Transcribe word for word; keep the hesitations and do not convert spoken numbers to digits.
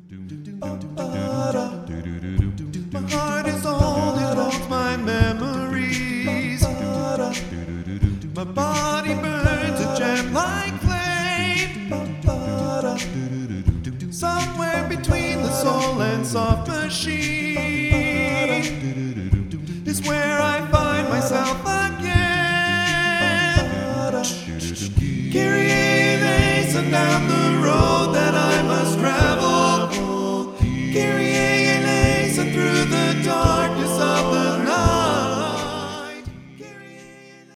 My heart is old, it holds my memories. My body burns a gem like flame. Somewhere between the soul and soft machine is where I find myself again. Kyrie eleison down the